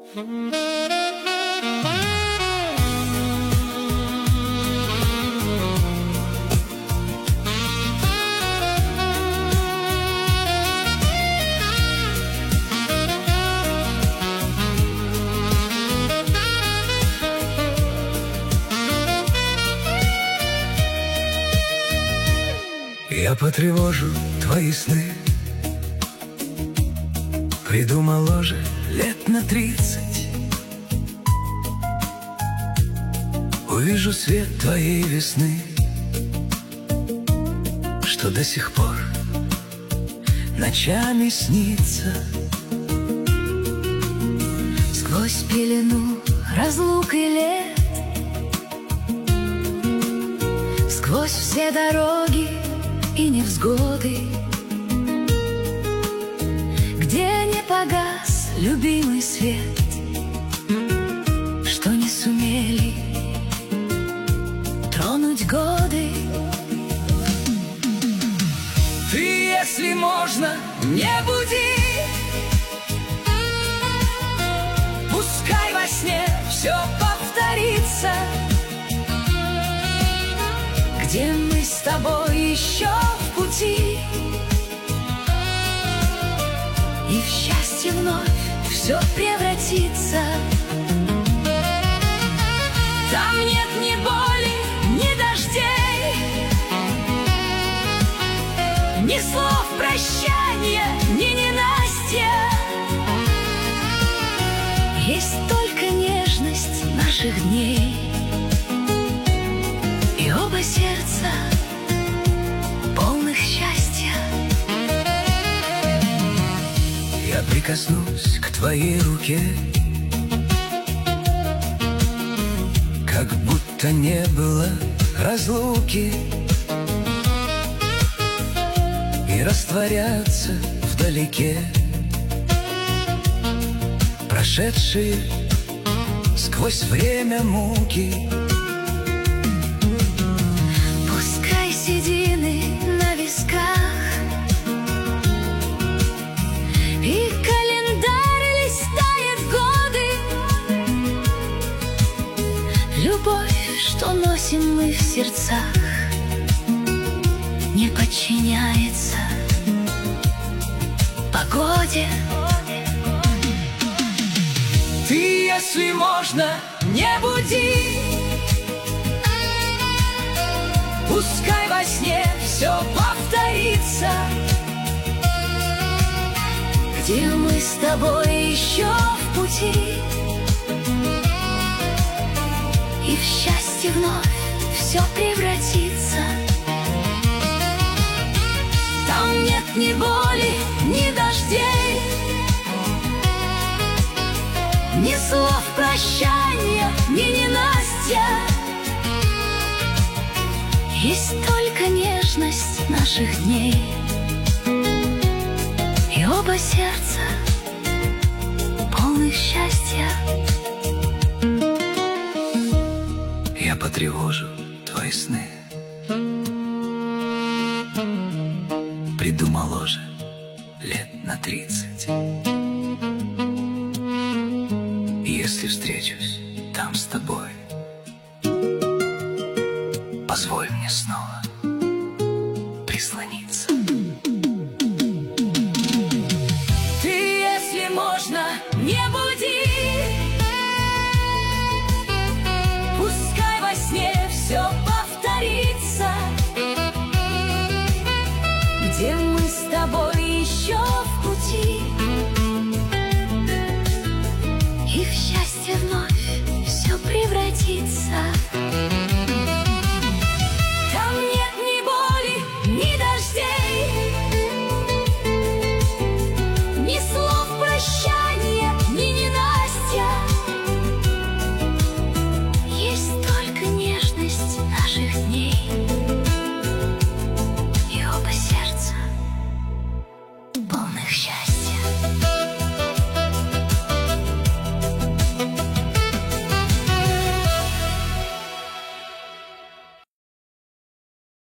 Я потревожу твои сны, приду моложе лет на 30. Увижу свет твоей весны, что до сих пор ночами снится. Сквозь пелену разлук и лет, сквозь все дороги и невзгоды, где не погас любимый свет, что не сумели тронуть годы. Ты, если можно, не буди, пускай во сне все повторится, где мы с тобой еще в пути, и в счастье вновь все превратится. Там нет ни боли, ни дождей, ни слов прощания, ни ненастья. Есть только нежность наших дней, и оба сердца полных счастья. Я прикоснусь к твоей руке, как будто не было разлуки, и растворятся вдалеке прошедшие сквозь время муки. Пускай седины на висках и календарь листает годы, любовь, что носим мы в сердцах, не подчиняется погоде. Ты, если можно, не буди, пускай во сне все повторится, где мы с тобой еще в пути, и в счастье вновь все превратится. Там нет ни боли, ни дождей, ни слов прощания, ни ненастья. Есть только нежность наших дней, и оба сердца полных счастья. Я потревожу твои сны, приду моложе лет на 30. Если встречусь там с тобой, позволь мне снова